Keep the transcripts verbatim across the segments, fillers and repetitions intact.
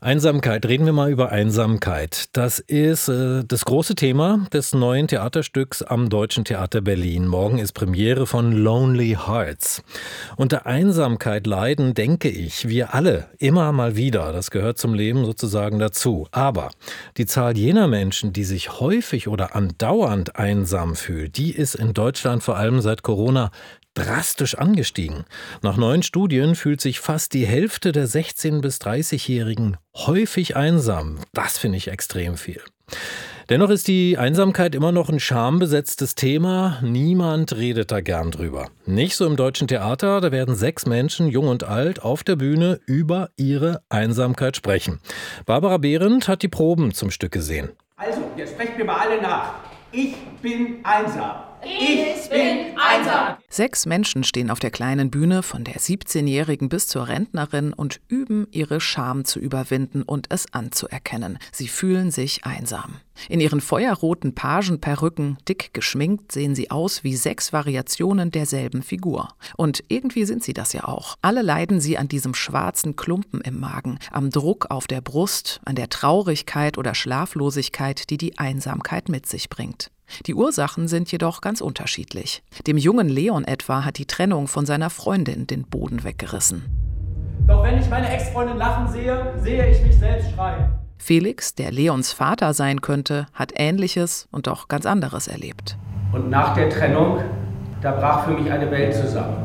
Einsamkeit, reden wir mal über Einsamkeit. Das ist äh, das große Thema des neuen Theaterstücks am Deutschen Theater Berlin. Morgen ist Premiere von Lonely Hearts. Unter Einsamkeit leiden, denke ich, wir alle immer mal wieder. Das gehört zum Leben sozusagen dazu. Aber die Zahl jener Menschen, die sich häufig oder andauernd einsam fühlen, die ist in Deutschland vor allem seit Corona drastisch angestiegen. Nach neuen Studien fühlt sich fast die Hälfte der sechzehn- bis dreißigjährigen häufig einsam. Das finde ich extrem viel. Dennoch ist die Einsamkeit immer noch ein schambesetztes Thema. Niemand redet da gern drüber. Nicht so im Deutschen Theater. Da werden sechs Menschen, jung und alt, auf der Bühne über ihre Einsamkeit sprechen. Barbara Behrendt hat die Proben zum Stück gesehen. Also, jetzt sprecht mir mal alle nach. Ich bin einsam. Ich bin einsam. Sechs Menschen stehen auf der kleinen Bühne, von der siebzehnjährigen bis zur Rentnerin, und üben, ihre Scham zu überwinden und es anzuerkennen. Sie fühlen sich einsam. In ihren feuerroten Pagenperücken, dick geschminkt, sehen sie aus wie sechs Variationen derselben Figur. Und irgendwie sind sie das ja auch. Alle leiden sie an diesem schwarzen Klumpen im Magen, am Druck auf der Brust, an der Traurigkeit oder Schlaflosigkeit, die die Einsamkeit mit sich bringt. Die Ursachen sind jedoch ganz unterschiedlich. Dem jungen Leon etwa hat die Trennung von seiner Freundin den Boden weggerissen. Doch wenn ich meine Ex-Freundin lachen sehe, sehe ich mich selbst schreien. Felix, der Leons Vater sein könnte, hat Ähnliches und doch ganz anderes erlebt. Und nach der Trennung, da brach für mich eine Welt zusammen.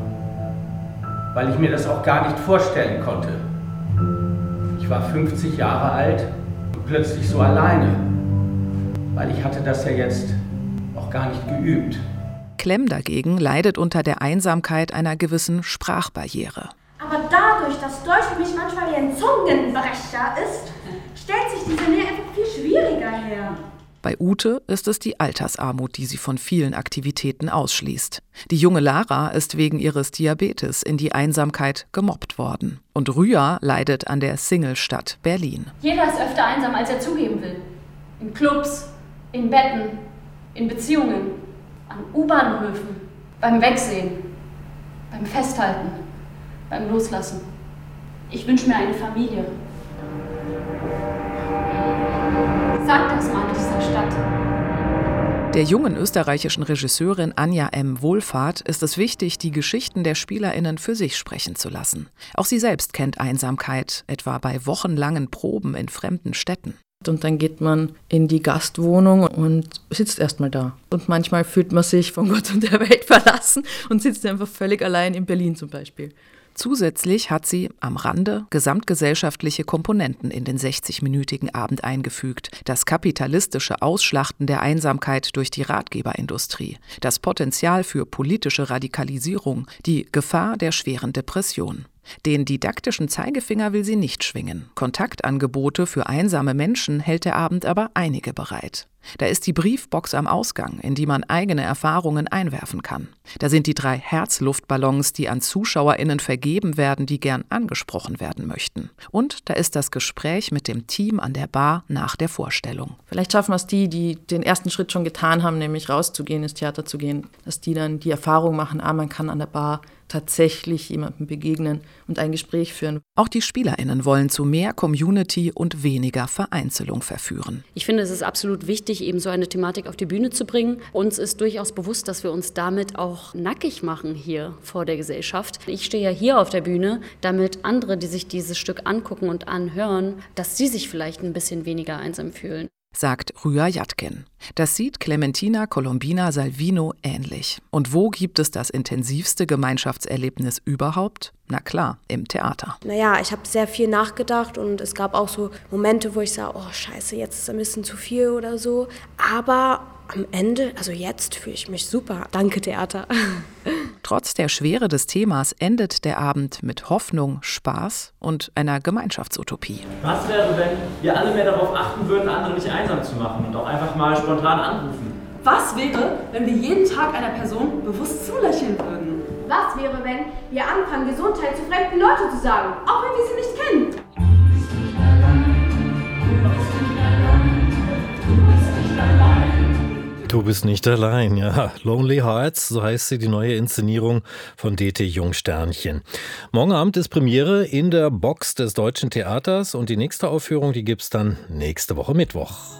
Weil ich mir das auch gar nicht vorstellen konnte. Ich war fünfzig Jahre alt und plötzlich so alleine. Weil ich hatte das ja jetzt auch gar nicht geübt. Clem dagegen leidet unter der Einsamkeit einer gewissen Sprachbarriere. Aber dadurch, dass Deutsch für mich manchmal wie ein Zungenbrecher ist, stellt sich diese Nähe einfach viel schwieriger her. Bei Ute ist es die Altersarmut, die sie von vielen Aktivitäten ausschließt. Die junge Lara ist wegen ihres Diabetes in die Einsamkeit gemobbt worden. Und Rüya leidet an der Singlestadt Berlin. Jeder ist öfter einsam, als er zugeben will. In Clubs, in Betten, in Beziehungen, an U-Bahnhöfen, beim Wegsehen, beim Festhalten, beim Loslassen. Ich wünsche mir eine Familie. Sag das mal in dieser Stadt. Der jungen österreichischen Regisseurin Anja M. Wohlfahrt ist es wichtig, die Geschichten der SpielerInnen für sich sprechen zu lassen. Auch sie selbst kennt Einsamkeit, etwa bei wochenlangen Proben in fremden Städten. Und dann geht man in die Gastwohnung und sitzt erstmal da. Und manchmal fühlt man sich von Gott und der Welt verlassen und sitzt einfach völlig allein in Berlin zum Beispiel. Zusätzlich hat sie am Rande gesamtgesellschaftliche Komponenten in den sechzigminütigen Abend eingefügt. Das kapitalistische Ausschlachten der Einsamkeit durch die Ratgeberindustrie, das Potenzial für politische Radikalisierung, die Gefahr der schweren Depression. Den didaktischen Zeigefinger will sie nicht schwingen. Kontaktangebote für einsame Menschen hält der Abend aber einige bereit. Da ist die Briefbox am Ausgang, in die man eigene Erfahrungen einwerfen kann. Da sind die drei Herzluftballons, die an ZuschauerInnen vergeben werden, die gern angesprochen werden möchten. Und da ist das Gespräch mit dem Team an der Bar nach der Vorstellung. Vielleicht schaffen wir es die, die den ersten Schritt schon getan haben, nämlich rauszugehen, ins Theater zu gehen, dass die dann die Erfahrung machen, ah, man kann an der Bar tatsächlich jemandem begegnen und ein Gespräch führen. Auch die SpielerInnen wollen zu mehr Community und weniger Vereinzelung verführen. Ich finde, es ist absolut wichtig, eben so eine Thematik auf die Bühne zu bringen. Uns ist durchaus bewusst, dass wir uns damit auch nackig machen hier vor der Gesellschaft. Ich stehe ja hier auf der Bühne, damit andere, die sich dieses Stück angucken und anhören, dass sie sich vielleicht ein bisschen weniger einsam fühlen. Sagt Rüya Jatkin. Das sieht Clementina Colombina Salvino ähnlich. Und wo gibt es das intensivste Gemeinschaftserlebnis überhaupt? Na klar, im Theater. Naja, ich habe sehr viel nachgedacht und es gab auch so Momente, wo ich sage, oh scheiße, jetzt ist ein bisschen zu viel oder so. Aber am Ende, also jetzt fühle ich mich super. Danke, Theater. Trotz der Schwere des Themas endet der Abend mit Hoffnung, Spaß und einer Gemeinschaftsutopie. Was wäre, wenn wir alle mehr darauf achten würden, andere nicht einsam zu machen und auch einfach mal spontan anrufen? Was wäre, wenn wir jeden Tag einer Person bewusst zulächeln würden? Was wäre, wenn wir anfangen, Gesundheit zu fremden Leuten zu sagen, auch wenn wir sie nicht kennen? Du Du bist nicht allein, ja. Lonely Hearts, so heißt sie, die neue Inszenierung von D T Jungsternchen. Morgen Abend ist Premiere in der Box des Deutschen Theaters und die nächste Aufführung, die gibt's dann nächste Woche Mittwoch.